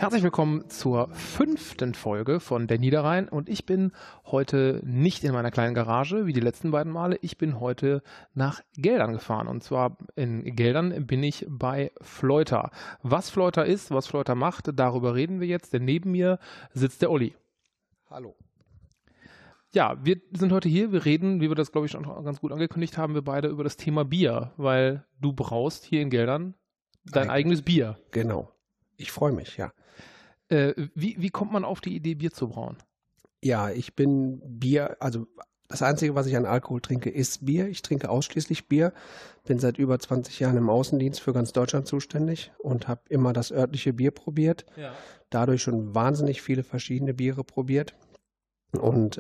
Herzlich willkommen zur 5. Folge von Der Niederrhein und ich bin heute nicht in meiner kleinen Garage wie die letzten beiden Male. Ich bin heute nach Geldern gefahren und zwar in Geldern bin ich bei Fleuter. Was Fleuter ist, was Fleuter macht, darüber reden wir jetzt, denn neben mir sitzt der Olli. Hallo. Ja, wir sind heute hier, wir reden, wie wir das glaube ich schon ganz gut angekündigt haben, wir beide über das Thema Bier, weil du braust hier in Geldern dein eigenes Bier. Genau. Ich freue mich, ja. Wie kommt man auf die Idee, Bier zu brauen? Ja, ich bin Bier, also das Einzige, was ich an Alkohol trinke, ist Bier. Ich trinke ausschließlich Bier, bin seit über 20 Jahren im Außendienst für ganz Deutschland zuständig und habe immer das örtliche Bier probiert. Ja. Dadurch schon wahnsinnig viele verschiedene Biere probiert und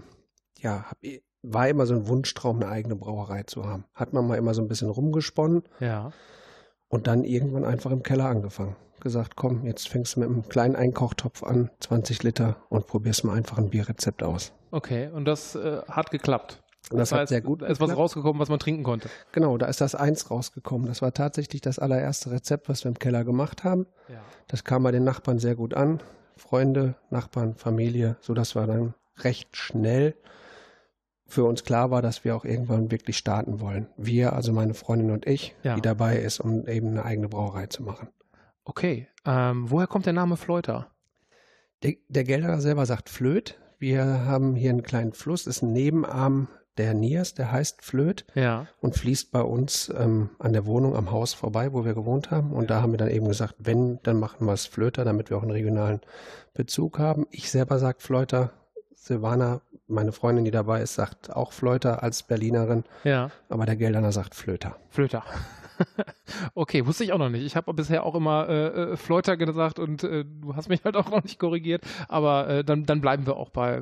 war immer so ein Wunschtraum, eine eigene Brauerei zu haben. Hat man mal immer so ein bisschen rumgesponnen. Ja. Und dann irgendwann einfach im Keller angefangen. Gesagt, komm, jetzt fängst du mit einem kleinen Einkochtopf an, 20 Liter und probierst mal einfach ein Bierrezept aus. Okay, und das hat geklappt. Und das hat sehr gut geklappt. Da ist was rausgekommen, was man trinken konnte. Genau, da ist das 1 rausgekommen. Das war tatsächlich das allererste Rezept, was wir im Keller gemacht haben. Ja. Das kam bei den Nachbarn sehr gut an. Freunde, Nachbarn, Familie, sodass wir dann recht schnell für uns klar war, dass wir auch irgendwann wirklich starten wollen. Wir, also meine Freundin und ich, Ja. die dabei ist, um eben eine eigene Brauerei zu machen. Okay, woher kommt der Name Fleuter? Der Gelderer selber sagt Flöt. Wir haben hier einen kleinen Fluss, ist ein Nebenarm der Niers, der heißt Flöt Ja. und fließt bei uns an der Wohnung am Haus vorbei, wo wir gewohnt haben. Und da haben wir dann eben gesagt, wenn, dann machen wir es Flöter, damit wir auch einen regionalen Bezug haben. Ich selber sage Fleuter. Silvana, meine Freundin, die dabei ist, sagt auch Fleuter als Berlinerin, Ja. aber der Gelderner sagt Flöter. Flöter. Okay, wusste ich auch noch nicht. Ich habe bisher auch immer Fleuter gesagt und du hast mich halt auch noch nicht korrigiert, aber dann bleiben wir auch bei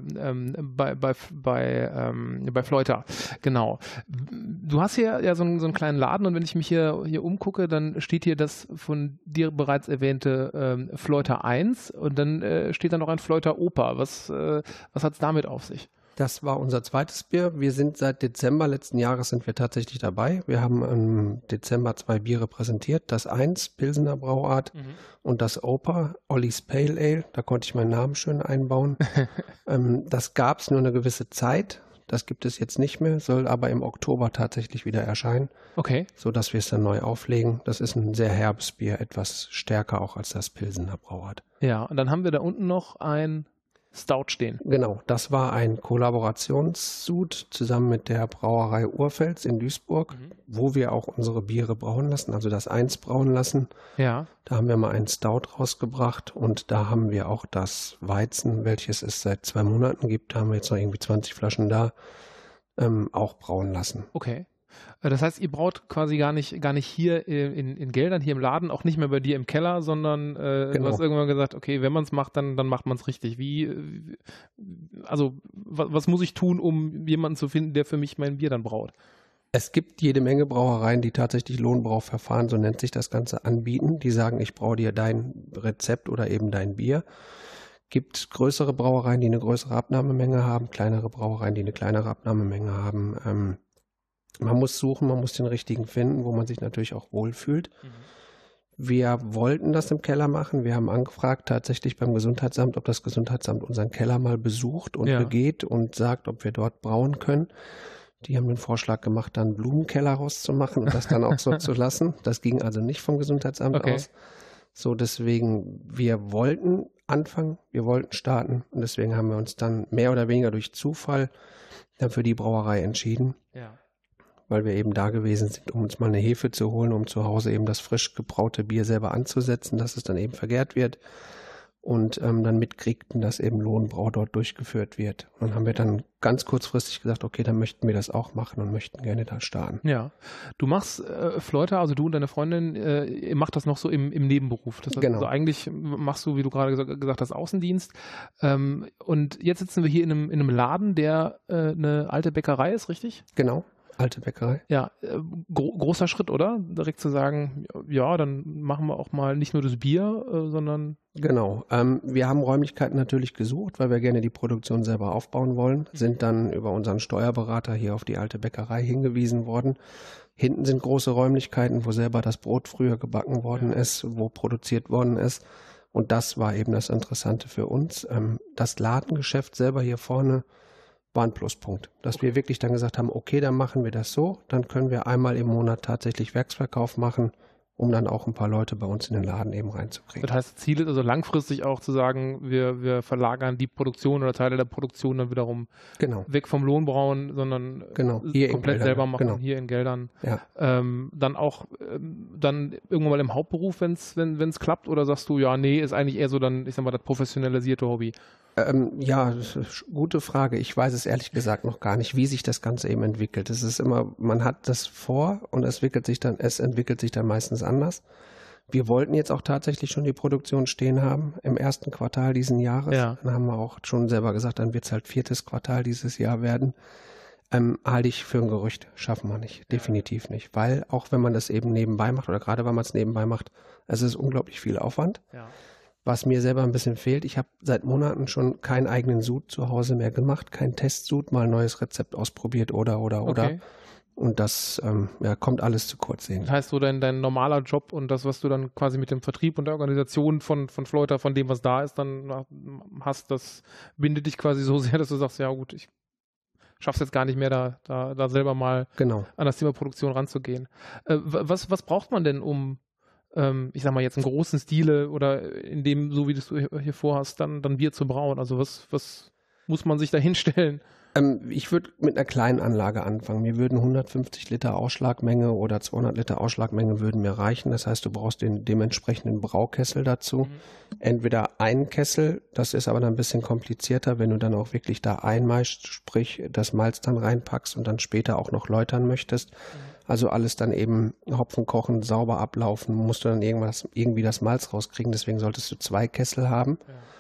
Fleuter. Genau. Du hast hier ja so einen kleinen Laden und wenn ich mich hier umgucke, dann steht hier das von dir bereits erwähnte Fleuter 1 und dann steht da noch ein Fleuter Oper. Was hat es damit auf sich? Das war unser zweites Bier. Wir sind seit Dezember letzten Jahres sind wir tatsächlich dabei. Wir haben im Dezember 2 Biere präsentiert. Das 1, Pilsener Brauart und das Oper, Ollies Pale Ale. Da konnte ich meinen Namen schön einbauen. Das gab es nur eine gewisse Zeit. Das gibt es jetzt nicht mehr, soll aber im Oktober tatsächlich wieder erscheinen. Okay. Sodass wir es dann neu auflegen. Das ist ein sehr herbes Bier, etwas stärker auch als das Pilsener Brauart. Ja, und dann haben wir da unten noch ein Stout stehen. Genau, das war ein Kollaborationssud zusammen mit der Brauerei Urfels in Duisburg, wo wir auch unsere Biere brauen lassen, also das 1 brauen lassen. Ja. Da haben wir mal einen Stout rausgebracht und da haben wir auch das Weizen, welches es seit 2 Monaten gibt, da haben wir jetzt noch irgendwie 20 Flaschen da, auch brauen lassen. Okay. Das heißt, ihr braut quasi gar nicht hier in Geldern, hier im Laden, auch nicht mehr bei dir im Keller, sondern du hast irgendwann gesagt, okay, wenn man es macht, dann macht man es richtig. Was muss ich tun, um jemanden zu finden, der für mich mein Bier dann braut? Es gibt jede Menge Brauereien, die tatsächlich Lohnbrauverfahren, so nennt sich das Ganze, anbieten. Die sagen, ich braue dir dein Rezept oder eben dein Bier. Gibt größere Brauereien, die eine größere Abnahmemenge haben, kleinere Brauereien, die eine kleinere Abnahmemenge haben. Man muss suchen, man muss den richtigen finden, wo man sich natürlich auch wohlfühlt. Wir wollten das im Keller machen. Wir haben angefragt tatsächlich beim Gesundheitsamt, ob das Gesundheitsamt unseren Keller mal besucht und begeht und sagt, ob wir dort brauen können. Die haben den Vorschlag gemacht, dann einen Blumenkeller rauszumachen und das dann auch so zu lassen. Das ging also nicht vom Gesundheitsamt aus. So, deswegen, wir wollten anfangen, wir wollten starten und deswegen haben wir uns dann mehr oder weniger durch Zufall dann für die Brauerei entschieden. Ja. Weil wir eben da gewesen sind, um uns mal eine Hefe zu holen, um zu Hause eben das frisch gebraute Bier selber anzusetzen, dass es dann eben vergärt wird und dann mitkriegten, dass eben Lohnbrau dort durchgeführt wird. Und dann haben wir dann ganz kurzfristig gesagt, okay, dann möchten wir das auch machen und möchten gerne da starten. Ja, du machst Fleuter, also du und deine Freundin, ihr macht das noch so im Nebenberuf. Das heißt, Genau. Also eigentlich machst du, wie du gerade gesagt hast, Außendienst. Und jetzt sitzen wir hier in einem Laden, der eine alte Bäckerei ist, richtig? Genau. Alte Bäckerei. Ja, großer Schritt, oder? Direkt zu sagen, ja, dann machen wir auch mal nicht nur das Bier, sondern... Genau. Wir haben Räumlichkeiten natürlich gesucht, weil wir gerne die Produktion selber aufbauen wollen, sind dann über unseren Steuerberater hier auf die alte Bäckerei hingewiesen worden. Hinten sind große Räumlichkeiten, wo selber das Brot früher gebacken worden ist, wo produziert worden ist. Und das war eben das Interessante für uns. Das Ladengeschäft selber hier vorne war ein Pluspunkt, dass wir wirklich dann gesagt haben, okay, dann machen wir das so, dann können wir einmal im Monat tatsächlich Werksverkauf machen, um dann auch ein paar Leute bei uns in den Laden eben reinzukriegen. Das heißt, Ziel ist also langfristig auch zu sagen, wir verlagern die Produktion oder Teile der Produktion dann wiederum weg vom Lohnbrauen, sondern hier komplett selber machen, hier in Geldern. Ja. Dann auch dann irgendwann mal im Hauptberuf, wenn es klappt, oder sagst du, ja, nee, ist eigentlich eher so dann, ich sag mal, das professionalisierte Hobby? Ja, gute Frage. Ich weiß es ehrlich gesagt noch gar nicht, wie sich das Ganze eben entwickelt. Es ist immer, man hat das vor und es entwickelt sich dann meistens anders. Wir wollten jetzt auch tatsächlich schon die Produktion stehen haben im ersten Quartal diesen Jahres. Ja. Dann haben wir auch schon selber gesagt, dann wird es halt 4. Quartal dieses Jahr werden. Halte ich für ein Gerücht, schaffen wir nicht, definitiv nicht. Weil auch wenn man das eben nebenbei macht oder gerade wenn man es nebenbei macht, es ist unglaublich viel Aufwand. Ja. Was mir selber ein bisschen fehlt, ich habe seit Monaten schon keinen eigenen Sud zu Hause mehr gemacht, kein Testsud, mal ein neues Rezept ausprobiert oder. Okay. Und das kommt alles zu kurz. Das heißt, so dein normaler Job und das, was du dann quasi mit dem Vertrieb und der Organisation von Fleuter, von dem, was da ist, dann hast, das bindet dich quasi so sehr, dass du sagst, ja gut, ich schaff's jetzt gar nicht mehr, da selber mal an das Thema Produktion ranzugehen. Was braucht man denn, um ich sag mal jetzt im großen Stile oder in dem, so wie du hier vorhast, dann Bier zu brauen? Also was muss man sich da hinstellen? Ich würde mit einer kleinen Anlage anfangen. Mir würden 150 Liter Ausschlagmenge oder 200 Liter Ausschlagmenge würden mir reichen. Das heißt, du brauchst den dementsprechenden Braukessel dazu. Entweder einen Kessel, das ist aber dann ein bisschen komplizierter, wenn du dann auch wirklich da einmeißt, sprich das Malz dann reinpackst und dann später auch noch läutern möchtest. Also alles dann eben Hopfen kochen, sauber ablaufen, musst du dann irgendwie das Malz rauskriegen, deswegen solltest du 2 Kessel haben.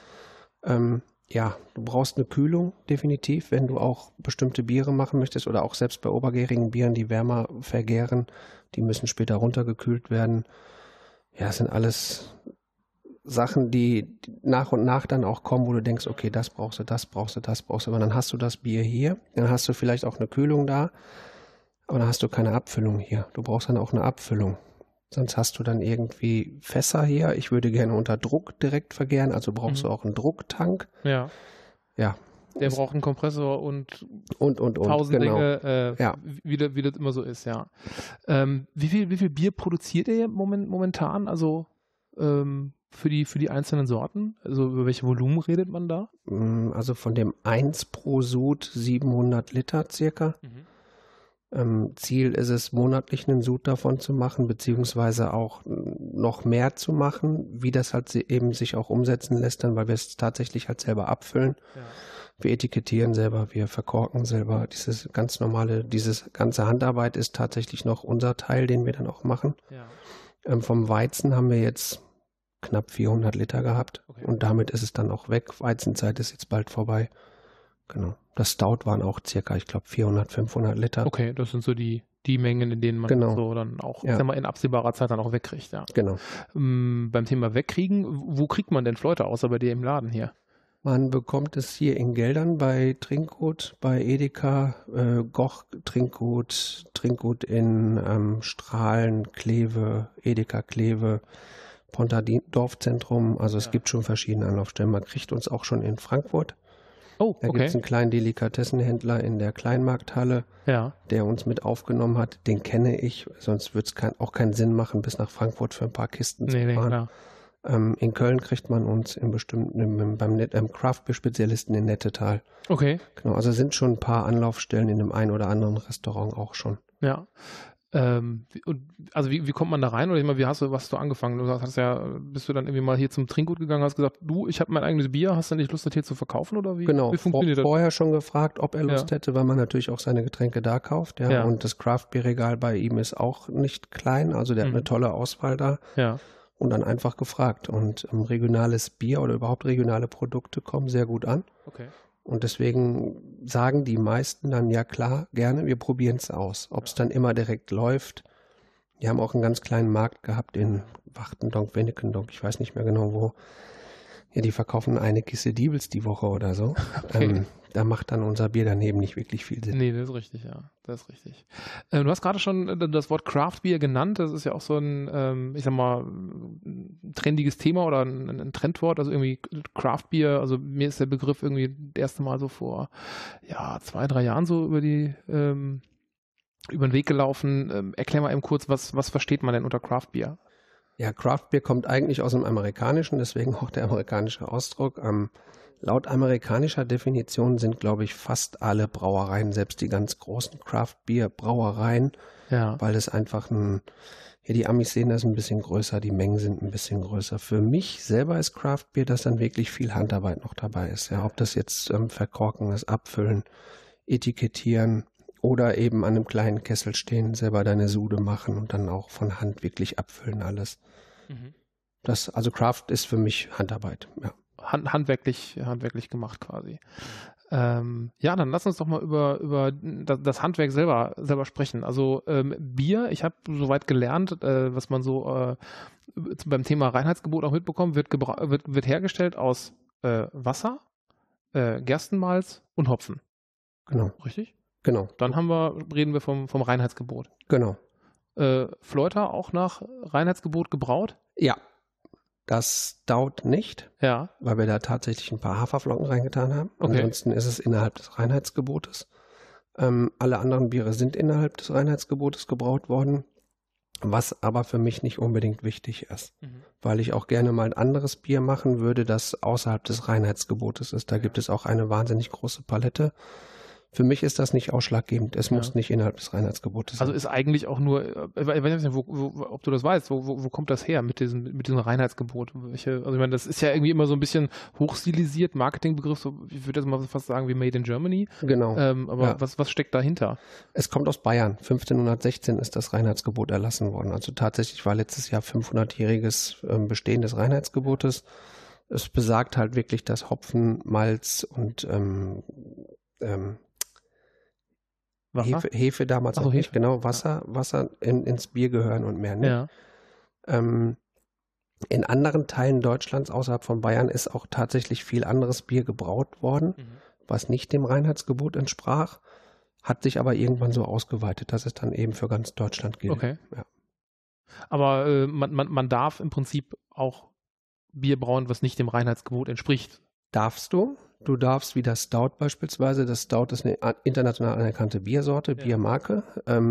Du brauchst eine Kühlung, definitiv, wenn du auch bestimmte Biere machen möchtest oder auch selbst bei obergärigen Bieren, die wärmer vergären, die müssen später runtergekühlt werden. Ja, das sind alles Sachen, die nach und nach dann auch kommen, wo du denkst, okay, das brauchst du, aber dann hast du das Bier hier, dann hast du vielleicht auch eine Kühlung da, aber dann hast du keine Abfüllung hier. Du brauchst dann auch eine Abfüllung. Sonst hast du dann irgendwie Fässer hier. Ich würde gerne unter Druck direkt vergären, also brauchst du auch einen Drucktank. Ja. Ja. Der braucht einen Kompressor und 1000 Dinge, wie das immer so ist, ja. Wie viel Bier produziert ihr momentan? Also für die einzelnen Sorten? Also über welche Volumen redet man da? Also von dem 1 pro Sud 700 Liter circa. Ziel ist es, monatlich einen Sud davon zu machen, beziehungsweise auch noch mehr zu machen, wie das halt eben sich auch umsetzen lässt, dann, weil wir es tatsächlich halt selber abfüllen. Ja. Wir etikettieren selber, wir verkorken selber. Diese ganze Handarbeit ist tatsächlich noch unser Teil, den wir dann auch machen. Ja. Vom Weizen haben wir jetzt knapp 400 Liter gehabt und damit ist es dann auch weg. Weizenzeit ist jetzt bald vorbei. Genau. Das Stout waren auch circa, ich glaube, 400, 500 Liter. Okay, das sind so die Mengen, in denen man so dann auch ich sag mal, in absehbarer Zeit dann auch wegkriegt. Ja. Genau. Beim Thema wegkriegen, wo kriegt man denn Fleuter außer bei dir im Laden hier? Man bekommt es hier in Geldern bei Trinkgut, bei Edeka, Goch Trinkgut in Strahlen, Kleve, Edeka Kleve, Ponta Dorfzentrum. Also es gibt schon verschiedene Anlaufstellen. Man kriegt uns auch schon in Frankfurt. Oh, da gibt es einen kleinen Delikatessenhändler in der Kleinmarkthalle, der uns mit aufgenommen hat. Den kenne ich, sonst würde es auch keinen Sinn machen, bis nach Frankfurt für ein paar Kisten zu fahren. Klar. In Köln kriegt man uns beim Craft-Spezialisten in Nettetal. Okay. Genau, also sind schon ein paar Anlaufstellen in dem einen oder anderen Restaurant auch schon. Ja. Also wie kommt man da rein? Oder ich meine, was hast du angefangen? Bist du dann irgendwie mal hier zum Trinkgut gegangen, hast gesagt, du, ich habe mein eigenes Bier, hast du nicht Lust, das hier zu verkaufen oder wie? Genau, wie funktioniert das? Vorher schon gefragt, ob er Lust hätte, weil man natürlich auch seine Getränke da kauft. Ja. Und das Craft-Bier-Regal bei ihm ist auch nicht klein, also der hat eine tolle Auswahl da. Ja. Und dann einfach gefragt. Und regionales Bier oder überhaupt regionale Produkte kommen sehr gut an. Okay. Und deswegen sagen die meisten dann, ja klar, gerne, wir probieren es aus. Ob es dann immer direkt läuft. Wir haben auch einen ganz kleinen Markt gehabt in Wachtendonk, Wennekendonk, ich weiß nicht mehr genau wo. Ja, die verkaufen eine Kiste Diebels die Woche oder so. Okay. Da macht dann unser Bier daneben nicht wirklich viel Sinn. Nee, das ist richtig, ja. Das ist richtig. Du hast gerade schon das Wort Craft Beer genannt. Das ist ja auch so ein, ich sag mal, trendiges Thema oder ein Trendwort. Also irgendwie Craft Beer, also mir ist der Begriff irgendwie das erste Mal so vor 2-3 Jahren so über den Weg gelaufen. Erklär mal eben kurz, was versteht man denn unter Craft Beer? Ja, Craft Beer kommt eigentlich aus dem Amerikanischen, deswegen auch der amerikanische Ausdruck. Laut amerikanischer Definition sind, glaube ich, fast alle Brauereien, selbst die ganz großen Craft Beer Brauereien, Ja. weil es einfach die Amis sehen das ein bisschen größer, die Mengen sind ein bisschen größer. Für mich selber ist Craft Beer, dass dann wirklich viel Handarbeit noch dabei ist. Ja, ob das jetzt Verkorken ist, Abfüllen, Etikettieren oder eben an einem kleinen Kessel stehen, selber deine Sude machen und dann auch von Hand wirklich abfüllen alles. Mhm. Also Craft ist für mich Handarbeit, ja. Handwerklich gemacht quasi. Dann lass uns doch mal über das Handwerk selber sprechen. Also Bier, ich habe soweit gelernt, was man so beim Thema Reinheitsgebot auch mitbekommt, wird hergestellt aus Wasser, Gerstenmalz und Hopfen. Genau. Richtig? Genau. Dann reden wir vom Reinheitsgebot. Genau. Fleuter auch nach Reinheitsgebot gebraut? Ja, das dauert nicht, Ja. weil wir da tatsächlich ein paar Haferflocken reingetan haben. Okay. Ansonsten ist es innerhalb des Reinheitsgebotes. Alle anderen Biere sind innerhalb des Reinheitsgebotes gebraut worden, was aber für mich nicht unbedingt wichtig ist, weil ich auch gerne mal ein anderes Bier machen würde, das außerhalb des Reinheitsgebotes ist. Da gibt es auch eine wahnsinnig große Palette. Für mich ist das nicht ausschlaggebend. Es muss nicht innerhalb des Reinheitsgebotes sein. Also ist eigentlich auch nur, ich weiß nicht, ob du das weißt, wo kommt das her mit diesem Reinheitsgebot? Also ich meine, das ist ja irgendwie immer so ein bisschen hochstilisiert, Marketingbegriff, so, ich würde jetzt mal fast sagen wie Made in Germany. Genau. Aber was steckt dahinter? Es kommt aus Bayern. 1516 ist das Reinheitsgebot erlassen worden. Also tatsächlich war letztes Jahr 500-jähriges Bestehen des Reinheitsgebotes. Es besagt halt wirklich, dass Hopfen, Malz und Hefe damals noch nicht, genau, Wasser ins Bier gehören und mehr nicht. Ja. In anderen Teilen Deutschlands außerhalb von Bayern ist auch tatsächlich viel anderes Bier gebraut worden, was nicht dem Reinheitsgebot entsprach, hat sich aber irgendwann so ausgeweitet, dass es dann eben für ganz Deutschland gilt. Okay. Ja. Aber man darf im Prinzip auch Bier brauen, was nicht dem Reinheitsgebot entspricht. Darfst du? Du darfst wie das Stout beispielsweise, das Stout ist eine international anerkannte Biersorte, Biermarke.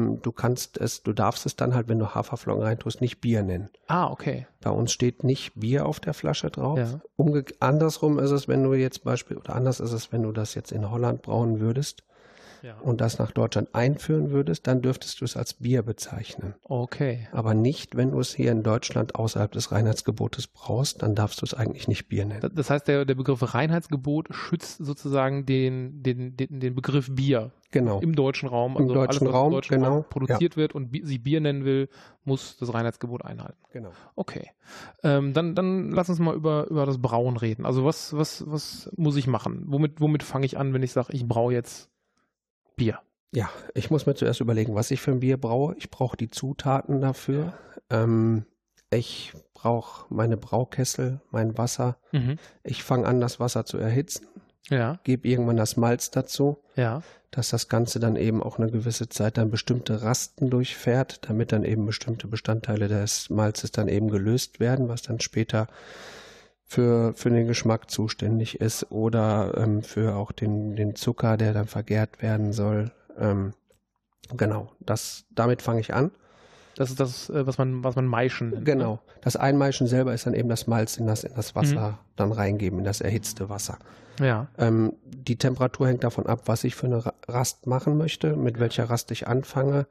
Du darfst es dann halt, wenn du Haferflocken reintust, nicht Bier nennen. Ah, okay. Bei uns steht nicht Bier auf der Flasche drauf. Ja. Andersrum ist es, wenn du jetzt anders ist es, wenn du das jetzt in Holland brauen würdest und das nach Deutschland einführen würdest, dann dürftest du es als Bier bezeichnen. Okay. Aber nicht, wenn du es hier in Deutschland außerhalb des Reinheitsgebotes brauchst, dann darfst du es eigentlich nicht Bier nennen. Das heißt, der Begriff Reinheitsgebot schützt sozusagen den Begriff Bier. Genau. Im deutschen Raum. Im deutschen Raum, im deutschen Raum produziert wird und sie Bier nennen will, muss das Reinheitsgebot einhalten. Genau. Okay. Dann lass uns mal über das Brauen reden. Also was muss ich machen? Womit fange ich an, wenn ich sage, ich braue jetzt Bier? Ja, ich muss mir zuerst überlegen, was ich für ein Bier braue. Ich brauche die Zutaten dafür. Ich brauche meine Braukessel, mein Wasser. Ich fange an, das Wasser zu erhitzen. Ja. Gebe irgendwann das Malz dazu. Ja. Dass das Ganze dann eben auch eine gewisse Zeit dann bestimmte Rasten durchfährt, damit dann eben bestimmte Bestandteile des Malzes dann eben gelöst werden, was dann später für den Geschmack zuständig ist oder für auch den Zucker, der dann vergärt werden soll. Genau, damit fange ich an. Das ist das, was man Maischen nennt. Genau. Das Einmaischen selber ist dann eben das Malz in das Wasser dann reingeben, in das erhitzte Wasser. Ja. Die Temperatur hängt davon ab, was ich für eine Rast machen möchte, mit welcher Rast ich anfange.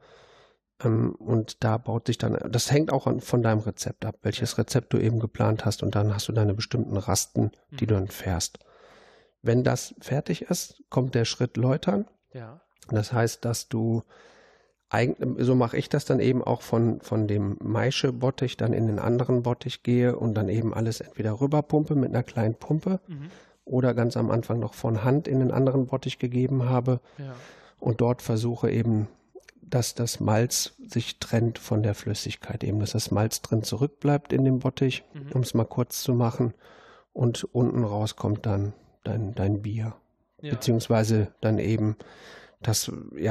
Und da baut sich dann, das hängt auch von deinem Rezept ab, welches Rezept du eben geplant hast, und dann hast du deine bestimmten Rasten, die du dann fährst. Wenn das fertig ist, kommt der Schritt Läutern. Ja. Das heißt, dass du so mache ich das dann eben auch von dem Maische-Bottich dann in den anderen Bottich gehe und dann eben alles entweder rüberpumpe mit einer kleinen Pumpe oder ganz am Anfang noch von Hand in den anderen Bottich gegeben habe und dort versuche eben, dass das Malz sich trennt von der Flüssigkeit, eben dass das Malz drin zurückbleibt in dem Bottich, um es mal kurz zu machen. und unten raus kommt dann dein Bier. Ja. Beziehungsweise dann eben das,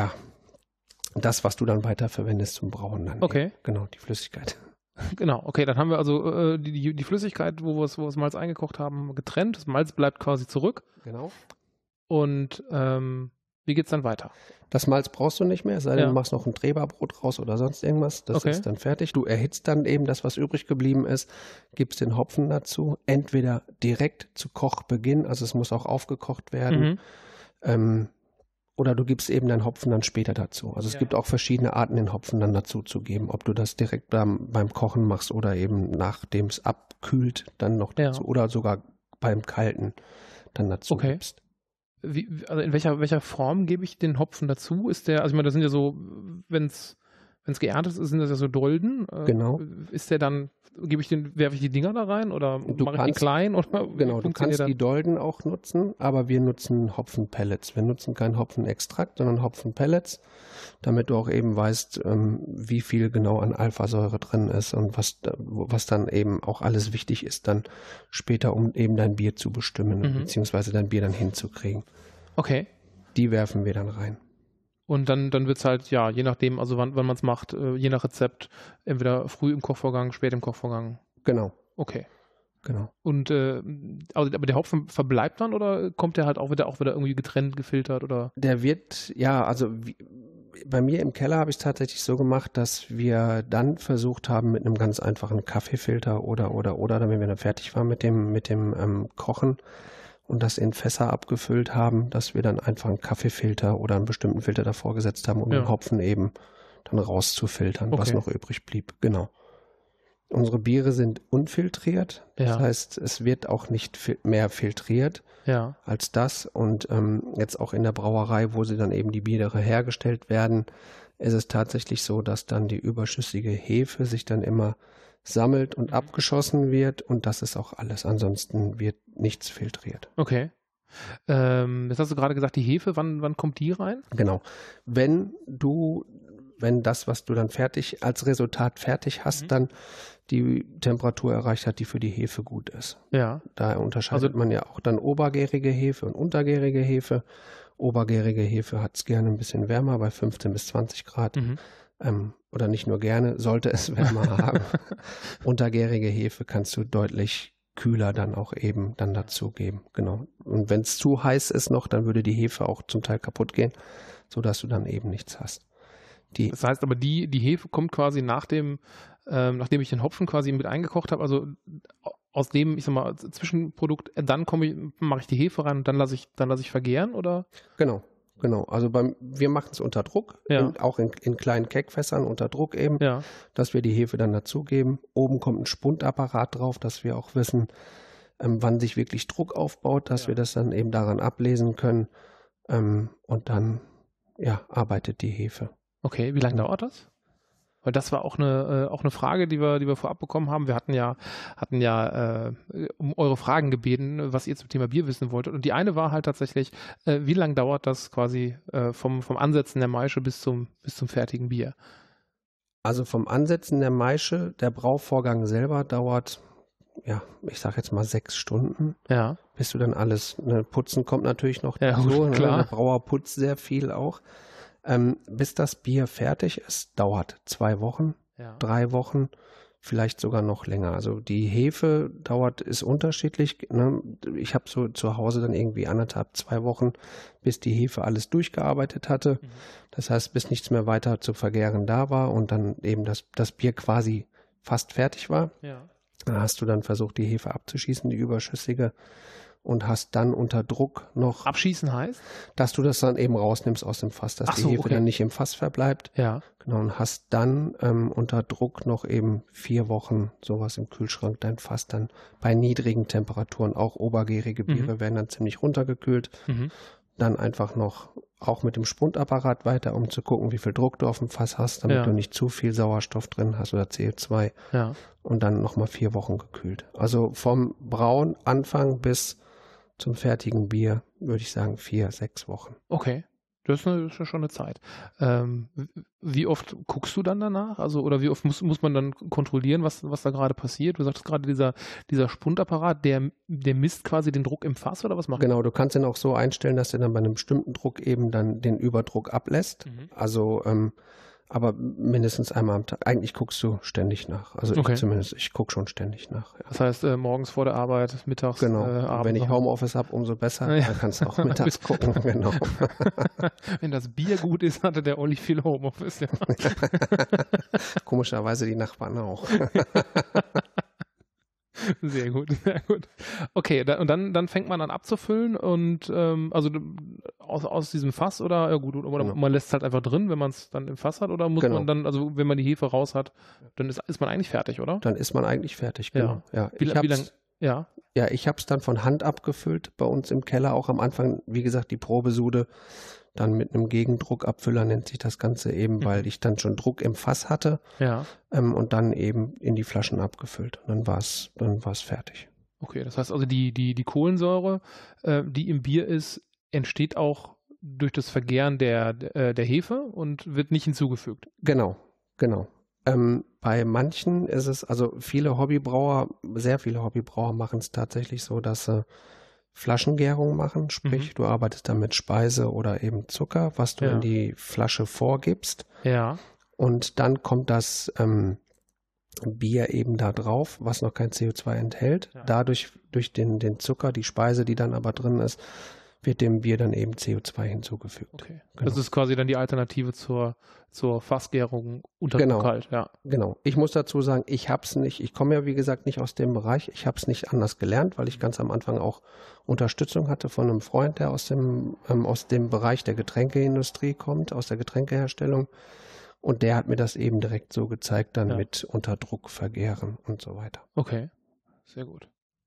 was du dann weiterverwendest zum Brauen dann. Okay. Eben. Genau, die Flüssigkeit. Genau, okay, dann haben wir also die Flüssigkeit, wo wir das Malz eingekocht haben, getrennt. Das Malz bleibt quasi zurück. Genau. Und wie geht's dann weiter? Das Malz brauchst du nicht mehr, es sei denn, du machst noch ein Treberbrot raus oder sonst irgendwas. Das ist dann fertig. Du erhitzt dann eben das, was übrig geblieben ist, gibst den Hopfen dazu, entweder direkt zu Kochbeginn, also es muss auch aufgekocht werden, oder du gibst eben deinen Hopfen dann später dazu. Also es gibt auch verschiedene Arten, den Hopfen dann dazu zu geben. Ob du das direkt beim Kochen machst oder eben nachdem es abkühlt dann noch dazu oder sogar beim Kalten dann dazu gibst. Also in welcher Form gebe ich den Hopfen dazu? Ist der, also ich meine, das sind ja so, wenn es geerntet ist, sind das ja so Dolden. Genau. Ist der dann, werfe ich die Dinger da rein oder mache ich die klein? Oder genau, du kannst die Dolden auch nutzen, aber wir nutzen Hopfenpellets. Wir nutzen keinen Hopfenextrakt, sondern Hopfenpellets, damit du auch eben weißt, wie viel genau an Alphasäure drin ist und was dann eben auch alles wichtig ist dann später, um eben dein Bier zu bestimmen, beziehungsweise dein Bier dann hinzukriegen. Okay. Die werfen wir dann rein. Und dann wird es halt, je nachdem, also wann man es macht, je nach Rezept, entweder früh im Kochvorgang, spät im Kochvorgang. Genau. Okay. Genau. Und aber der Hopfen verbleibt dann oder kommt der halt auch wieder irgendwie getrennt, gefiltert oder? Der wird, bei mir im Keller habe ich es tatsächlich so gemacht, dass wir dann versucht haben mit einem ganz einfachen Kaffeefilter oder dann, wenn wir dann fertig waren mit dem Kochen, und das in Fässer abgefüllt haben, dass wir dann einfach einen Kaffeefilter oder einen bestimmten Filter davor gesetzt haben, um den Hopfen eben dann rauszufiltern, was noch übrig blieb. Genau. Unsere Biere sind unfiltriert, das heißt, es wird auch nicht mehr filtriert als das. Und jetzt auch in der Brauerei, wo sie dann eben die Biere hergestellt werden, ist es tatsächlich so, dass dann die überschüssige Hefe sich dann immer sammelt und abgeschossen wird und das ist auch alles. Ansonsten wird nichts filtriert. Okay. Jetzt hast du gerade gesagt, die Hefe, wann kommt die rein? Genau. Wenn das, was du dann als Resultat fertig hast, dann die Temperatur erreicht hat, die für die Hefe gut ist. Ja. Da unterscheidet man ja auch dann obergärige Hefe und untergärige Hefe. Obergärige Hefe hat es gerne ein bisschen wärmer, bei 15 bis 20 Grad. Oder nicht nur gerne, sollte es wärmer haben. Untergärige Hefe kannst du deutlich kühler dann auch eben dann dazugeben. Genau. Und wenn es zu heiß ist noch, dann würde die Hefe auch zum Teil kaputt gehen, sodass du dann eben nichts hast. Das heißt aber, die Hefe kommt quasi nachdem ich den Hopfen quasi mit eingekocht habe, also aus dem, ich sag mal, Zwischenprodukt, dann mache ich die Hefe rein und dann lasse ich vergären, oder? Genau. Also wir machen es unter Druck, auch in kleinen Keckfässern unter Druck eben, dass wir die Hefe dann dazugeben. Oben kommt ein Spundapparat drauf, dass wir auch wissen, wann sich wirklich Druck aufbaut, dass wir das dann eben daran ablesen können. Und dann arbeitet die Hefe. Okay, wie lange dauert das? Weil das war auch eine Frage, die wir vorab bekommen haben. Wir hatten ja um eure Fragen gebeten, was ihr zum Thema Bier wissen wolltet. Und die eine war halt tatsächlich, wie lange dauert das quasi vom Ansetzen der Maische bis zum fertigen Bier? Also vom Ansetzen der Maische, der Brauvorgang selber dauert, ich sag jetzt mal 6 Stunden. Ja. Bis du dann alles, putzen kommt natürlich noch dazu. Klar. Der Brauer putzt sehr viel auch. Bis das Bier fertig ist, dauert 2 Wochen, 3 Wochen, vielleicht sogar noch länger. Also die Hefe ist unterschiedlich. Ne? Ich habe so zu Hause dann irgendwie 1,5, 2 Wochen, bis die Hefe alles durchgearbeitet hatte. Das heißt, bis nichts mehr weiter zu vergären da war und dann eben das Bier quasi fast fertig war. Ja. Da hast du dann versucht, die Hefe abzuschießen, die überschüssige. Und hast dann unter Druck noch... Abschießen heißt? Dass du das dann eben rausnimmst aus dem Fass, dass die Hefe dann nicht im Fass verbleibt. Ja. Genau, und hast dann unter Druck noch eben 4 Wochen sowas im Kühlschrank, dein Fass dann bei niedrigen Temperaturen. Auch obergärige Biere werden dann ziemlich runtergekühlt. Dann einfach noch auch mit dem Spundapparat weiter, um zu gucken, wie viel Druck du auf dem Fass hast, damit du nicht zu viel Sauerstoff drin hast oder CO2. Ja. Und dann nochmal 4 Wochen gekühlt. Also vom Brauen Anfang bis zum fertigen Bier, würde ich sagen, 4, 6 Wochen. Okay. Das ist ja schon eine Zeit. Wie oft guckst du dann danach? Also, oder wie oft muss man dann kontrollieren, was da gerade passiert? Du sagtest gerade, dieser Spundapparat, der misst quasi den Druck im Fass oder was macht Genau, du kannst ihn auch so einstellen, dass er dann bei einem bestimmten Druck eben dann den Überdruck ablässt. Mhm. Also, aber mindestens einmal am Tag. Eigentlich guckst du ständig nach. Also Okay. ich gucke schon ständig nach. Ja. Das heißt, morgens vor der Arbeit, mittags, Genau. abends. Wenn ich noch. Homeoffice habe, umso besser. Ja. Da kannst du auch mittags gucken. Genau. Wenn das Bier gut ist, hatte der Olli viel Homeoffice. Ja. Komischerweise die Nachbarn auch. Sehr gut, sehr gut. Okay, und dann fängt man an abzufüllen und also aus diesem Fass oder ja gut, oder Genau. man lässt es halt einfach drin, wenn man es dann im Fass hat, oder muss Genau. man dann, also wenn man die Hefe raus hat, dann ist man eigentlich fertig, oder? Dann ist man eigentlich fertig. Genau. Ja. Wie lange? Ja. Ja, ich habe es dann von Hand abgefüllt bei uns im Keller, auch am Anfang, wie gesagt, die Probesude, dann mit einem Gegendruckabfüller nennt sich das Ganze eben, weil ich dann schon Druck im Fass hatte Ja. und dann eben in die Flaschen abgefüllt. Dann war's fertig. Okay, das heißt also die Kohlensäure, die im Bier ist, entsteht auch durch das Vergären der Hefe und wird nicht hinzugefügt. Genau. Bei manchen ist es, also sehr viele Hobbybrauer machen es tatsächlich so, dass sie Flaschengärung machen, sprich, du arbeitest dann mit Speise oder eben Zucker, was du in die Flasche vorgibst. Ja. Und dann kommt das Bier eben da drauf, was noch kein CO2 enthält. Ja. Dadurch, durch den Zucker, die Speise, die dann aber drin ist, wird dem Bier dann eben CO2 hinzugefügt. Okay. Genau. Das ist quasi dann die Alternative zur Fassgärung unter Genau. Druck halt, ja. Genau. Ich muss dazu sagen, ich komme ja wie gesagt nicht aus dem Bereich, ich habe es nicht anders gelernt, weil ich ganz am Anfang auch Unterstützung hatte von einem Freund, der aus dem Bereich der Getränkeindustrie kommt, aus der Getränkeherstellung. Und der hat mir das eben direkt so gezeigt, dann mit unter Druck vergären und so weiter. Okay, sehr gut.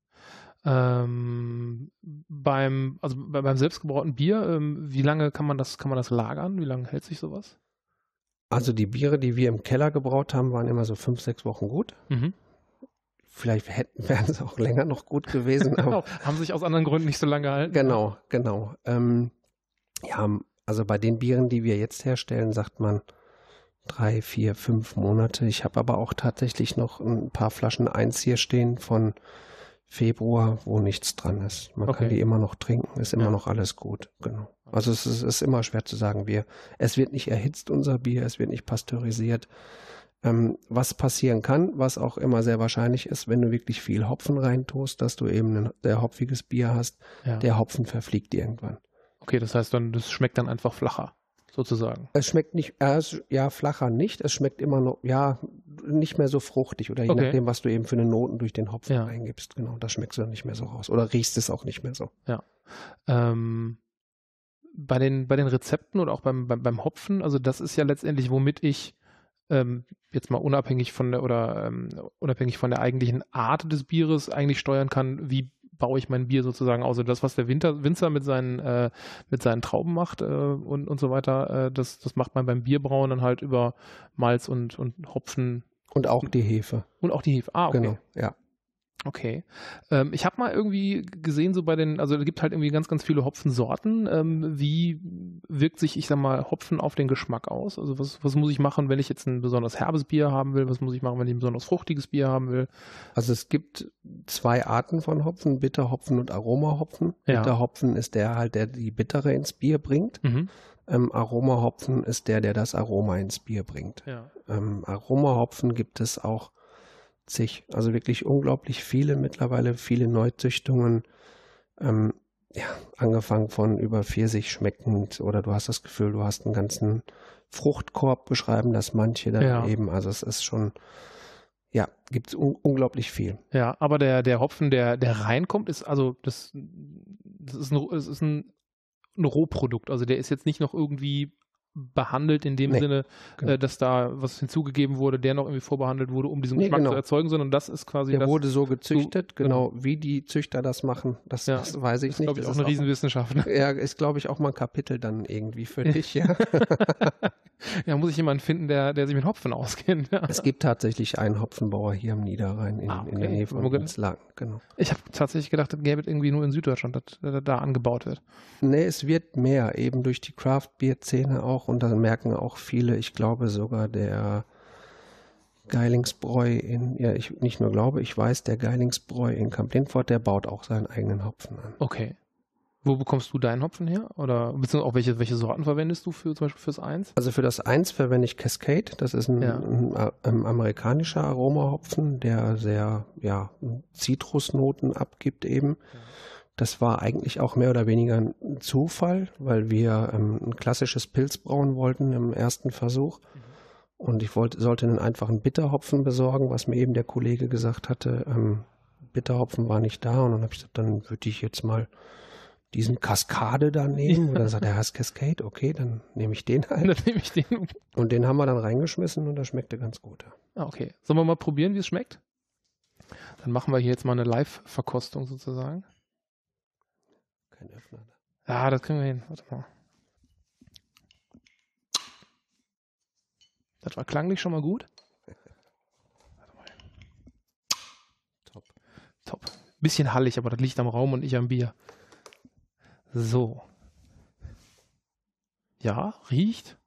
Beim selbstgebrauten Bier, wie lange kann man das lagern? Wie lange hält sich sowas? Also die Biere, die wir im Keller gebraut haben, waren immer so 5-6 Wochen gut. Mhm. Vielleicht wären es auch länger noch gut gewesen. Aber haben sich aus anderen Gründen nicht so lange gehalten. Genau. Ja, also bei den Bieren, die wir jetzt herstellen, sagt man 3, 4, 5 Monate. Ich habe aber auch tatsächlich noch ein paar Flaschen 1 hier stehen von Februar, wo nichts dran ist. Man kann die immer noch trinken, ist immer noch alles gut. Genau. Also es ist immer schwer zu sagen. Es wird nicht erhitzt, unser Bier, es wird nicht pasteurisiert. Was passieren kann, was auch immer sehr wahrscheinlich ist, wenn du wirklich viel Hopfen reintust, dass du eben ein sehr hopfiges Bier hast, der Hopfen verfliegt irgendwann. Okay, das heißt dann, das schmeckt dann einfach flacher, sozusagen. Es schmeckt nicht, flacher nicht, es schmeckt immer noch, nicht mehr so fruchtig oder je nachdem, was du eben für eine Noten durch den Hopfen eingibst. Genau, das schmeckst du dann nicht mehr so raus oder riechst es auch nicht mehr so. Ja. Bei den Rezepten oder auch beim Hopfen, also das ist ja letztendlich, womit ich jetzt mal unabhängig von der eigentlichen Art des Bieres eigentlich steuern kann, wie baue ich mein Bier sozusagen aus. Also das, was der Winzer mit seinen Trauben macht und so weiter, das macht man beim Bierbrauen dann halt über Malz und Hopfen. Und auch die Hefe. Und auch die Hefe. Ah, okay. Genau, ja. Okay. Ich habe mal irgendwie gesehen, also es gibt halt irgendwie ganz, ganz viele Hopfensorten. Wie wirkt sich, ich sag mal, Hopfen auf den Geschmack aus? Also was muss ich machen, wenn ich jetzt ein besonders herbes Bier haben will? Was muss ich machen, wenn ich ein besonders fruchtiges Bier haben will? Also es gibt 2 Arten von Hopfen, Bitterhopfen und Aromahopfen. Ja. Bitterhopfen ist der die Bittere ins Bier bringt. Mhm. Aromahopfen ist der das Aroma ins Bier bringt. Ja. Aromahopfen gibt es auch also wirklich unglaublich viele, mittlerweile viele Neuzüchtungen, angefangen von über Pfirsich schmeckend oder du hast das Gefühl, du hast einen ganzen Fruchtkorb, beschreiben das manche dann eben, also es ist schon, gibt es unglaublich viel. Ja, aber der Hopfen, der reinkommt, ist also, das ist ein Rohprodukt, also der ist jetzt nicht noch irgendwie behandelt in dem Nee, Sinne, genau. dass da was hinzugegeben wurde, der noch irgendwie vorbehandelt wurde, um diesen Nee, Geschmack genau. zu erzeugen, sondern das ist quasi Der das. wurde so gezüchtet, genau. genau, wie die Züchter das machen, das Ja, weiß ich ist, nicht. glaube ich, Das auch ist eine Riesenwissenschaft. Ne? Ja, ist, glaube ich, auch mal ein Kapitel dann irgendwie für dich, ja. Ja, muss ich jemanden finden, der sich mit Hopfen auskennt. Ja. Es gibt tatsächlich einen Hopfenbauer hier am Niederrhein in der Nähe von Unslagen, genau. Ich habe tatsächlich gedacht, das gäbe es irgendwie nur in Süddeutschland, dass da angebaut wird. Nee, es wird mehr, eben durch die Craft-Bier-Szene auch, und da merken auch viele, ich glaube sogar der Geilingsbräu nicht nur glaube, ich weiß, der Geilingsbräu in Kamp-Lindfort, der baut auch seinen eigenen Hopfen an. Okay. Wo bekommst du deinen Hopfen her? Oder beziehungsweise auch welche Sorten verwendest du zum Beispiel fürs 1? Also für das 1 verwende ich Cascade. Das ist ein amerikanischer Aromahopfen, der sehr Zitrusnoten abgibt eben. Ja. Das war eigentlich auch mehr oder weniger ein Zufall, weil wir ein klassisches Pilz brauen wollten im ersten Versuch. Mhm. Und ich sollte einen einfachen Bitterhopfen besorgen, was mir eben der Kollege gesagt hatte. Bitterhopfen war nicht da, und dann habe ich gesagt, dann würde ich jetzt mal diesen Kaskade da nehmen. Und dann sagt er, heißt Cascade, okay, dann nehme ich den halt. Dann nehme ich den. Und den haben wir dann reingeschmissen und das schmeckte ganz gut. Ah, okay. Sollen wir mal probieren, wie es schmeckt? Dann machen wir hier jetzt mal eine Live-Verkostung sozusagen. Kein Öffner. Ja, das kriegen wir hin. Warte mal. Das war klanglich schon mal gut. Warte mal. Top. Bisschen hallig, aber das liegt am Raum und ich am Bier. So. Ja, riecht.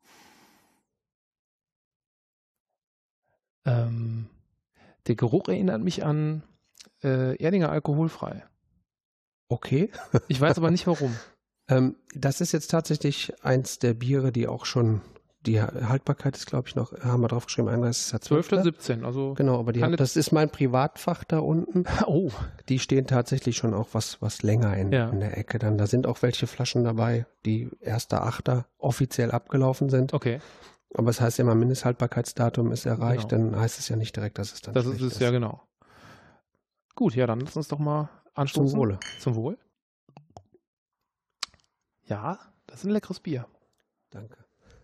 Der Geruch erinnert mich an Erdinger alkoholfrei. Okay. Ich weiß aber nicht warum. Das ist jetzt tatsächlich eins der Biere, die auch schon, die Haltbarkeit ist, glaube ich, noch, haben wir draufgeschrieben, 31.12. 12.17. Also genau, aber das ist mein Privatfach da unten. Oh. Die stehen tatsächlich schon auch was länger in der Ecke dann. Da sind auch welche Flaschen dabei, die 1.8. offiziell abgelaufen sind. Okay. Aber es heißt ja immer, Mindesthaltbarkeitsdatum ist erreicht, genau. Dann heißt es ja nicht direkt, dass es dann das ist es. Ja, genau. Gut, ja, dann lass uns doch mal anstoßen. Zum Wohle. Zum Wohl. Ja, das ist ein leckeres Bier. Danke.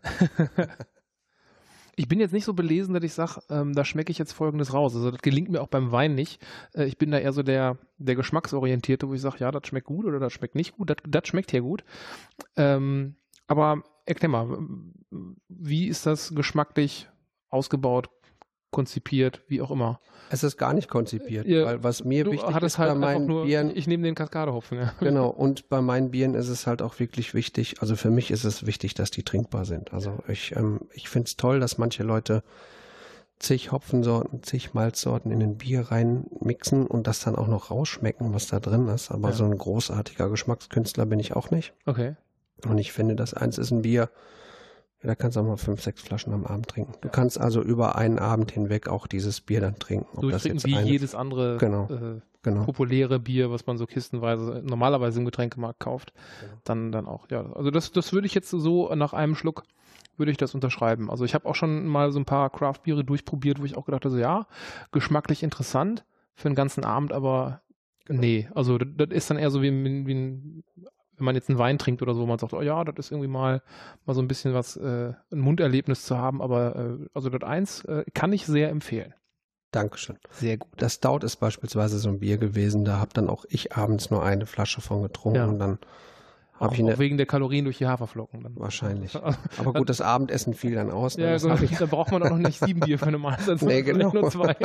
Ich bin jetzt nicht so belesen, dass ich sage, da schmecke ich jetzt Folgendes raus. Also das gelingt mir auch beim Wein nicht. Ich bin da eher so der Geschmacksorientierte, wo ich sage, ja, das schmeckt gut oder das schmeckt nicht gut. Das schmeckt hier gut. Aber erklär mal, wie ist das geschmacklich ausgebaut, konzipiert, wie auch immer? Es ist gar nicht konzipiert, weil was mir wichtig ist halt bei meinen Bieren... Ich nehme den Kaskadehopfen, ja. Genau, und bei meinen Bieren ist es halt auch wirklich wichtig, also für mich ist es wichtig, dass die trinkbar sind. Also ich finde es toll, dass manche Leute zig Hopfensorten, zig Malzsorten in ein Bier reinmixen und das dann auch noch rausschmecken, was da drin ist. Aber so ein großartiger Geschmackskünstler bin ich auch nicht. Okay. Und ich finde, das eins ist ein Bier, da kannst du auch mal 5, 6 Flaschen am Abend trinken. Du kannst also über einen Abend hinweg auch dieses Bier dann trinken. Ob das jetzt wie jedes andere populäre Bier, was man so kistenweise normalerweise im Getränkemarkt kauft. Genau. Dann auch, ja. Also das würde ich jetzt so nach einem Schluck, würde ich das unterschreiben. Also ich habe auch schon mal so ein paar Craft-Biere durchprobiert, wo ich auch gedacht habe, ja, geschmacklich interessant für einen ganzen Abend, aber nee. Also das ist dann eher so wie wenn man jetzt einen Wein trinkt oder so, man sagt, oh ja, das ist irgendwie mal so ein bisschen was, ein Munderlebnis zu haben, aber also das 1 kann ich sehr empfehlen. Dankeschön. Sehr gut. Das Stout ist beispielsweise so ein Bier gewesen, da habe dann auch ich abends nur eine Flasche von getrunken und dann habe ich auch wegen der Kalorien durch die Haferflocken. Dann. Wahrscheinlich. Aber gut, das Abendessen fiel dann aus. Ja, genau. Da braucht man auch noch nicht 7 Bier für eine Mahlzeit, nee, genau. Nur 2.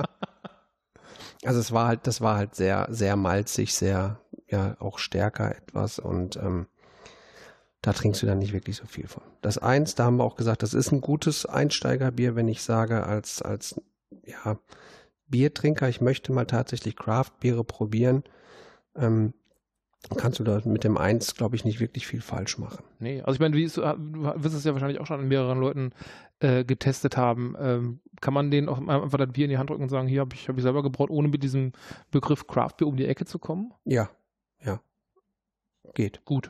Also das war halt sehr, sehr malzig, sehr, auch stärker etwas und da trinkst du dann nicht wirklich so viel von. Das 1, da haben wir auch gesagt, das ist ein gutes Einsteigerbier, wenn ich sage, als Biertrinker, ich möchte mal tatsächlich Craft-Biere probieren, kannst du da mit dem 1, glaube ich, nicht wirklich viel falsch machen. Nee, also ich meine, du wirst es ja wahrscheinlich auch schon an mehreren Leuten getestet haben. Kann man denen auch einfach das Bier in die Hand drücken und sagen, hier hab ich selber gebraut, ohne mit diesem Begriff Craft-Bier um die Ecke zu kommen? Ja. Geht. Gut.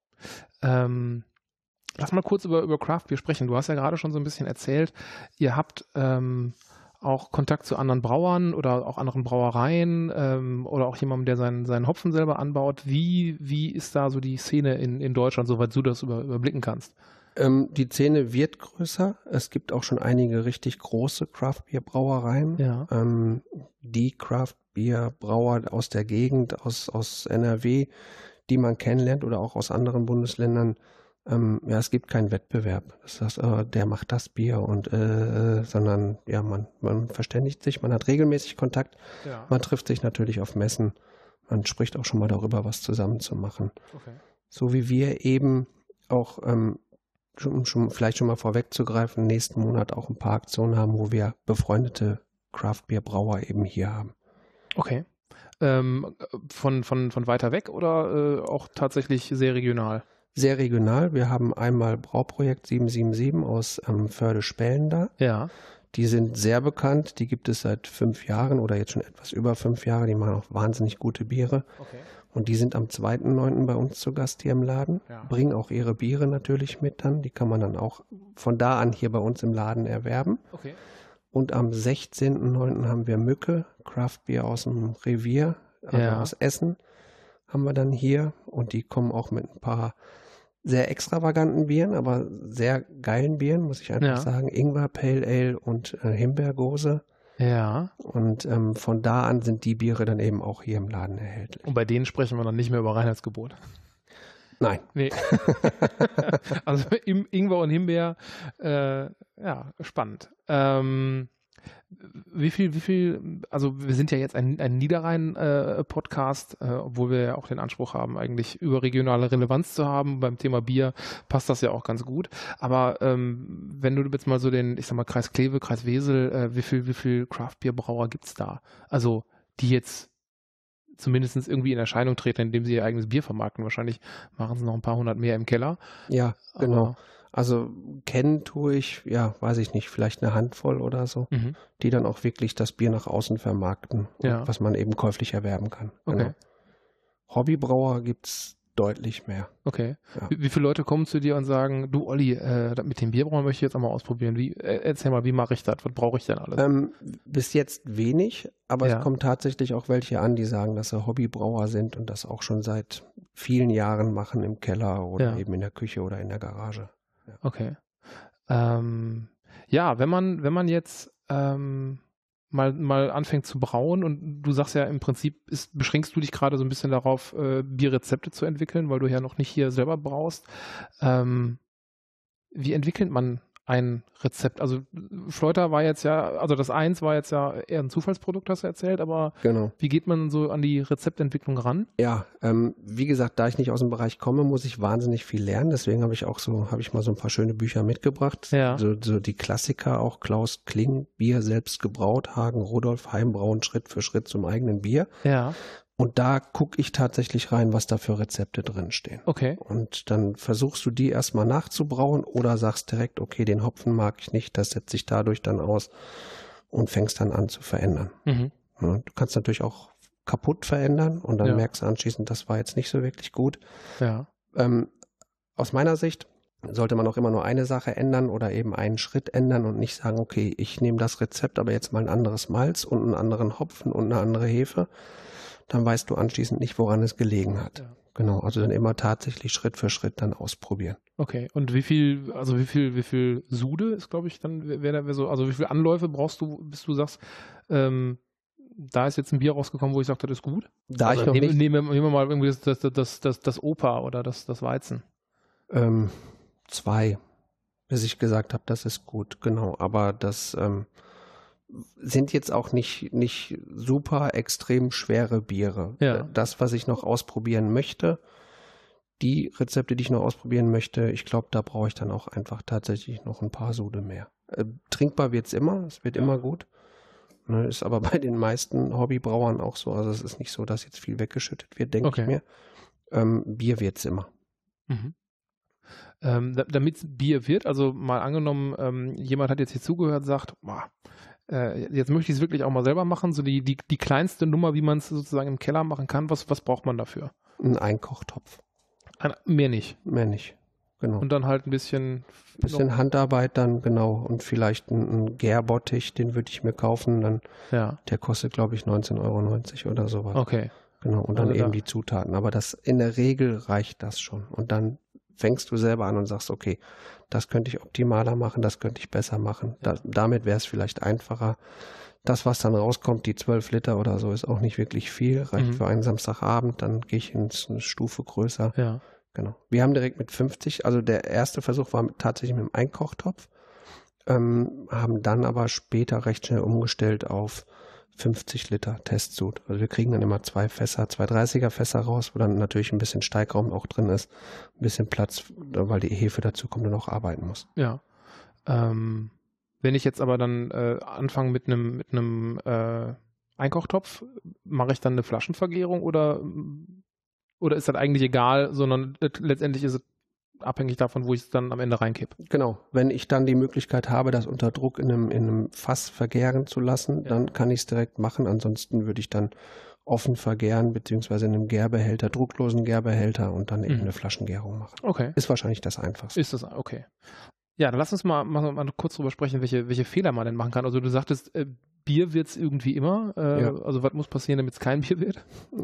Lass mal kurz über Craft-Bier sprechen. Du hast ja gerade schon so ein bisschen erzählt, ihr habt auch Kontakt zu anderen Brauern oder auch anderen Brauereien oder auch jemandem, der seinen Hopfen selber anbaut. Wie ist da so die Szene in Deutschland, soweit du das überblicken kannst? Die Szene wird größer. Es gibt auch schon einige richtig große Craft-Bier-Brauereien. Ja. Die Craft-Bier-Brauer aus der Gegend, aus NRW, die man kennenlernt oder auch aus anderen Bundesländern. Ja, es gibt keinen Wettbewerb. Das heißt, der macht das Bier und sondern ja, man verständigt sich, man hat regelmäßig Kontakt, Ja. man trifft sich natürlich auf Messen, man spricht auch schon mal darüber, was zusammen zu machen. Okay. So wie wir eben auch vielleicht schon mal vorwegzugreifen, nächsten Monat auch ein paar Aktionen haben, wo wir befreundete Craft-Bier-Brauer eben hier haben. Okay. Von weiter weg oder auch tatsächlich sehr regional? Sehr regional. Wir haben einmal Brauprojekt 777 aus Förde-Spellen da. Ja. Die sind sehr bekannt. Die gibt es seit 5 Jahren oder jetzt schon etwas über 5 Jahre. Die machen auch wahnsinnig gute Biere. Okay. Und die sind am 2.9. bei uns zu Gast hier im Laden. Ja. Bringen auch ihre Biere natürlich mit dann. Die kann man dann auch von da an hier bei uns im Laden erwerben. Okay. Und am 16.9. haben wir Mücke, Craft-Bier aus dem Revier, also Ja. aus Essen, haben wir dann hier. Und die kommen auch mit ein paar sehr extravaganten Bieren, aber sehr geilen Bieren, muss ich einfach Ja. sagen. Ingwer, Pale Ale und Himbeergose. Ja. Und von da an sind die Biere dann eben auch hier im Laden erhältlich. Und bei denen sprechen wir dann nicht mehr über Reinheitsgebot. Nein. Nee. Also Ingwer und Himbeer, ja, spannend. Wie viel, also wir sind ja jetzt ein Niederrhein-Podcast, obwohl wir ja auch den Anspruch haben, eigentlich überregionale Relevanz zu haben. Beim Thema Bier passt das ja auch ganz gut. Aber wenn du jetzt mal so den, ich sag mal, Kreis Kleve, Kreis Wesel, wie viel Craft-Bier-Brauer gibt's da? Also die jetzt zumindest irgendwie in Erscheinung treten, indem sie ihr eigenes Bier vermarkten. Wahrscheinlich machen sie noch ein paar hundert mehr im Keller. Ja, genau. Aber, Also kennen tue ich, ja, weiß ich nicht, vielleicht eine Handvoll oder so, die dann auch wirklich das Bier nach außen vermarkten, Ja. was man eben käuflich erwerben kann. Okay. Genau. Hobbybrauer gibt's deutlich mehr. Okay. Ja. Wie viele Leute kommen zu dir und sagen, du Olli, mit dem Bierbrauen möchte ich jetzt auch mal ausprobieren. Erzähl mal, wie mache ich das? Was brauche ich denn alles? Bis jetzt wenig, aber Ja. es kommen tatsächlich auch welche an, die sagen, dass sie Hobbybrauer sind und das auch schon seit vielen Jahren machen im Keller oder Ja. eben in der Küche oder in der Garage. Okay. Ja, wenn man jetzt mal anfängt zu brauen und du sagst ja im Prinzip, beschränkst du dich gerade so ein bisschen darauf, Bierrezepte zu entwickeln, weil du ja noch nicht hier selber braust. Wie entwickelt man ein Rezept? Also Schleuter war jetzt ja, also das 1 war jetzt ja eher ein Zufallsprodukt, hast du erzählt, aber Genau. wie geht man so an die Rezeptentwicklung ran? Ja, wie gesagt, da ich nicht aus dem Bereich komme, muss ich wahnsinnig viel lernen. Deswegen habe ich mal so ein paar schöne Bücher mitgebracht. Ja. So die Klassiker, auch Klaus Kling, Bier selbst gebraut, Hagen Rudolf, Heimbrauen Schritt für Schritt zum eigenen Bier. Ja, Und da gucke ich tatsächlich rein, was da für Rezepte drinstehen. okay. Und dann versuchst du die erstmal nachzubrauen oder sagst direkt, okay, den Hopfen mag ich nicht, das setze ich dadurch dann aus und fängst dann an zu verändern. Mhm. Ja, du kannst natürlich auch kaputt verändern und dann Ja. merkst du anschließend, das war jetzt nicht so wirklich gut. Ja, Aus meiner Sicht sollte man auch immer nur eine Sache ändern oder eben einen Schritt ändern und nicht sagen, okay, ich nehme das Rezept, aber jetzt mal ein anderes Malz und einen anderen Hopfen und eine andere Hefe. Dann weißt du anschließend nicht, woran es gelegen hat. Ja. Genau, also dann immer tatsächlich Schritt für Schritt dann ausprobieren. okay. Und wie viel Sude ist, glaube ich, dann wäre so, also wie viele Anläufe brauchst du, bis du sagst, da ist jetzt ein Bier rausgekommen, wo ich sage, das ist gut? Da Also ich noch nicht, nehmen wir mal irgendwie das Opa oder das Weizen. 2, bis ich gesagt habe, das ist gut, genau. Aber das sind jetzt auch nicht super extrem schwere Biere. Ja. Das, was ich noch ausprobieren möchte, die Rezepte, die ich noch ausprobieren möchte, ich glaube, da brauche ich dann auch einfach tatsächlich noch ein paar Sude mehr. Trinkbar wird's immer, es wird immer gut. Ne, ist aber bei den meisten Hobbybrauern auch so. Also es ist nicht so, dass jetzt viel weggeschüttet wird, denke Okay. ich mir. Bier wird's immer. Mhm. Damit Bier wird, also mal angenommen, jemand hat jetzt hier zugehört und sagt, boah, jetzt möchte ich es wirklich auch mal selber machen, so die kleinste Nummer, wie man es sozusagen im Keller machen kann, was braucht man dafür? Ein Einkochtopf, Mehr nicht. mehr nicht. Genau. Und dann halt ein bisschen Bisschen Handarbeit dann, genau. Und vielleicht ein Gärbottich, den würde ich mir kaufen. Dann, ja, der kostet, glaube ich, 19,90 € oder sowas. okay. Genau. Und dann Also eben da- die Zutaten. Aber in der Regel reicht das schon. Und dann fängst du selber an und sagst, okay, das könnte ich optimaler machen, das könnte ich besser machen. Damit wäre es vielleicht einfacher. Das, was dann rauskommt, die 12 Liter oder so, ist auch nicht wirklich viel. Reicht für einen Samstagabend, dann gehe ich eine Stufe größer. Ja. Genau. Wir haben direkt mit 50, also der erste Versuch war tatsächlich mit dem Einkochtopf, haben dann aber später recht schnell umgestellt auf 50 Liter Testsud. Also wir kriegen dann immer 2 30er Fässer raus, wo dann natürlich ein bisschen Steigraum auch drin ist, ein bisschen Platz, weil die Hefe dazu kommt und auch arbeiten muss. Ja. Wenn ich jetzt aber dann anfange mit einem Einkochtopf, mache ich dann eine Flaschenvergärung oder ist das eigentlich egal, sondern letztendlich ist es abhängig davon, wo ich es dann am Ende reinkippe? Genau. Wenn ich dann die Möglichkeit habe, das unter Druck in einem Fass vergären zu lassen, dann kann ich es direkt machen. Ansonsten würde ich dann offen vergären, beziehungsweise in einem Gärbehälter, drucklosen Gärbehälter und dann eben eine Flaschengärung machen. Okay. Ist wahrscheinlich das Einfachste. Ist das, okay. Ja, dann lass uns mal kurz drüber sprechen, welche Fehler man denn machen kann. Also du sagtest, Bier wird es irgendwie immer. Also was muss passieren, damit es kein Bier wird?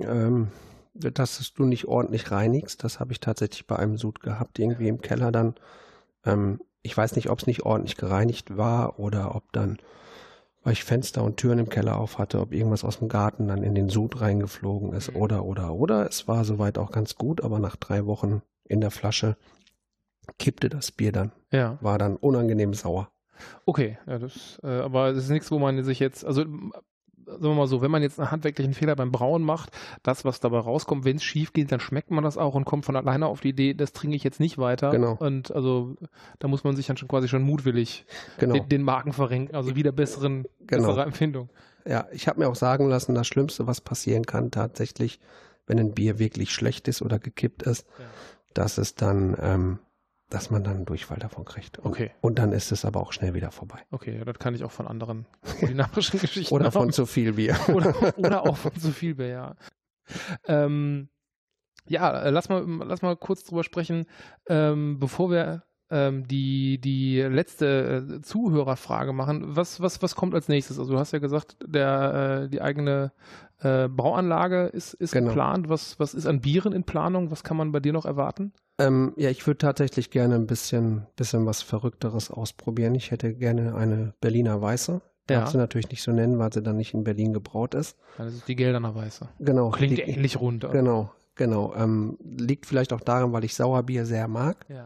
Dass du nicht ordentlich reinigst. Das habe ich tatsächlich bei einem Sud gehabt, irgendwie im Keller dann. Ich weiß nicht, ob es nicht ordentlich gereinigt war oder ob dann, weil ich Fenster und Türen im Keller auf hatte, ob irgendwas aus dem Garten dann in den Sud reingeflogen ist oder. Es war soweit auch ganz gut, aber nach 3 Wochen in der Flasche kippte das Bier dann. Ja. War dann unangenehm sauer. Okay, ja, aber es ist nichts, wo man sich jetzt, also sagen wir mal so, wenn man jetzt einen handwerklichen Fehler beim Brauen macht, das, was dabei rauskommt, wenn es schief geht, dann schmeckt man das auch und kommt von alleine auf die Idee, das trinke ich jetzt nicht weiter. Genau. Und also da muss man sich dann schon mutwillig den Magen verrenken, also wieder bessere Empfindung. Ja, ich habe mir auch sagen lassen, das Schlimmste, was passieren kann tatsächlich, wenn ein Bier wirklich schlecht ist oder gekippt ist, dass es dann dass man dann einen Durchfall davon kriegt. Und dann ist es aber auch schnell wieder vorbei. Okay, das kann ich auch von anderen kulinarischen Geschichten Oder von zu viel Bier. oder auch von zu viel Bier, ja. Lass mal kurz drüber sprechen, bevor wir die letzte Zuhörerfrage machen. Was kommt als nächstes? Also du hast ja gesagt, die eigene Brauanlage ist geplant. Was ist an Bieren in Planung? Was kann man bei dir noch erwarten? Ich würde tatsächlich gerne ein bisschen was Verrückteres ausprobieren. Ich hätte gerne eine Berliner Weiße. Darf sie natürlich nicht so nennen, weil sie dann nicht in Berlin gebraut ist. Das ist die Gelderner Weiße. Genau. Klingt ähnlich rund. Genau. Liegt vielleicht auch daran, weil ich Sauerbier sehr mag. Ja.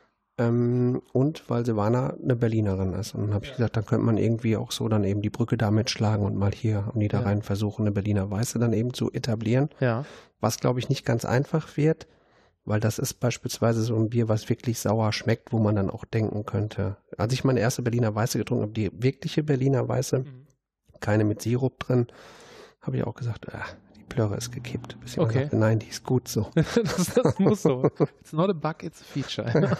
Und weil Silvana eine Berlinerin ist. Und dann habe ich gesagt, dann könnte man irgendwie auch so dann eben die Brücke da mitschlagen und mal hier am Niederrhein versuchen, eine Berliner Weiße dann eben zu etablieren. Ja. Was, glaube ich, nicht ganz einfach wird, weil das ist beispielsweise so ein Bier, was wirklich sauer schmeckt, wo man dann auch denken könnte. Als ich meine erste Berliner Weiße getrunken habe, die wirkliche Berliner Weiße, keine mit Sirup drin, habe ich auch gesagt, die Plörre ist gekippt. Bis jemand sagte, nein, die ist gut so. das muss so. It's not a bug, it's a feature.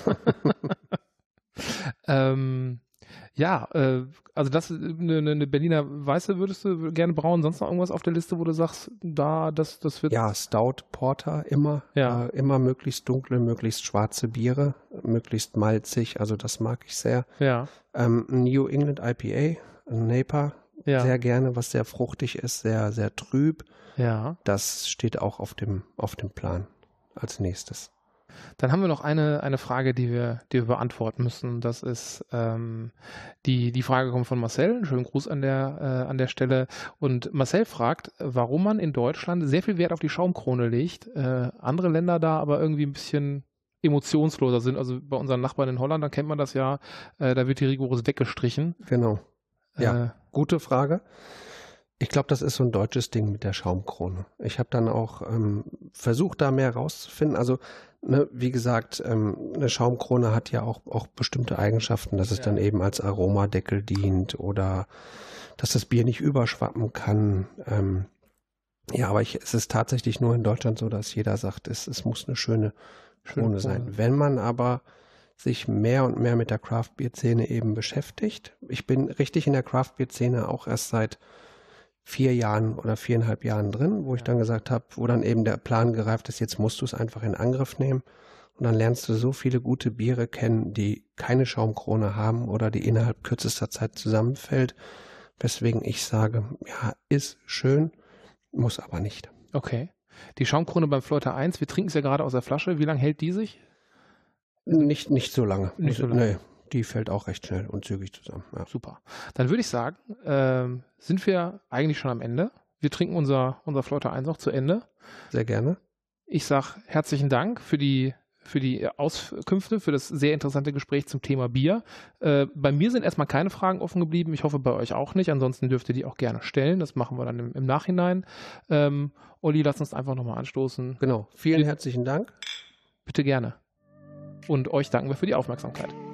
Also das eine Berliner Weiße würdest du gerne brauen, sonst noch irgendwas auf der Liste, wo du sagst, das wird... Ja, Stout, Porter, immer möglichst dunkle, möglichst schwarze Biere, möglichst malzig, also das mag ich sehr. Ja. New England IPA, ein Napa, sehr gerne, was sehr fruchtig ist, sehr, sehr trüb. Ja. Das steht auch auf dem Plan als nächstes. Dann haben wir noch eine Frage, die wir beantworten müssen. Das ist die Frage kommt von Marcel. Einen schönen Gruß an der Stelle. Und Marcel fragt, warum man in Deutschland sehr viel Wert auf die Schaumkrone legt, andere Länder da aber irgendwie ein bisschen emotionsloser sind. Also bei unseren Nachbarn in Holland, da kennt man das ja, da wird die rigoros weggestrichen. Genau. Ja, gute Frage. Ich glaube, das ist so ein deutsches Ding mit der Schaumkrone. Ich habe dann auch versucht, da mehr rauszufinden. Also, wie gesagt, eine Schaumkrone hat ja auch bestimmte Eigenschaften, dass es dann eben als Aromadeckel dient oder dass das Bier nicht überschwappen kann. Aber es ist tatsächlich nur in Deutschland so, dass jeder sagt, es muss eine schöne Krone sein. Wenn man aber sich mehr und mehr mit der Craft-Bier-Szene eben beschäftigt. Ich bin richtig in der Craft-Bier-Szene auch erst seit 4 Jahren oder 4,5 Jahren drin, wo ich dann gesagt habe, wo dann eben der Plan gereift ist, jetzt musst du es einfach in Angriff nehmen und dann lernst du so viele gute Biere kennen, die keine Schaumkrone haben oder die innerhalb kürzester Zeit zusammenfällt, weswegen ich sage, ja, ist schön, muss aber nicht. Okay. Die Schaumkrone beim Fleuter 1, wir trinken es ja gerade aus der Flasche, wie lange hält die sich? Nicht so lange. Nicht so lange. Nee, die fällt auch recht schnell und zügig zusammen. Ja. Super. Dann würde ich sagen, sind wir eigentlich schon am Ende. Wir trinken unser Fläuter 1 noch zu Ende. Sehr gerne. Ich sage herzlichen Dank für die Auskünfte, für das sehr interessante Gespräch zum Thema Bier. Bei mir sind erstmal keine Fragen offen geblieben. Ich hoffe, bei euch auch nicht. Ansonsten dürft ihr die auch gerne stellen. Das machen wir dann im Nachhinein. Olli, lass uns einfach nochmal anstoßen. Genau. Vielen herzlichen Dank. Bitte gerne. Und euch danken wir für die Aufmerksamkeit.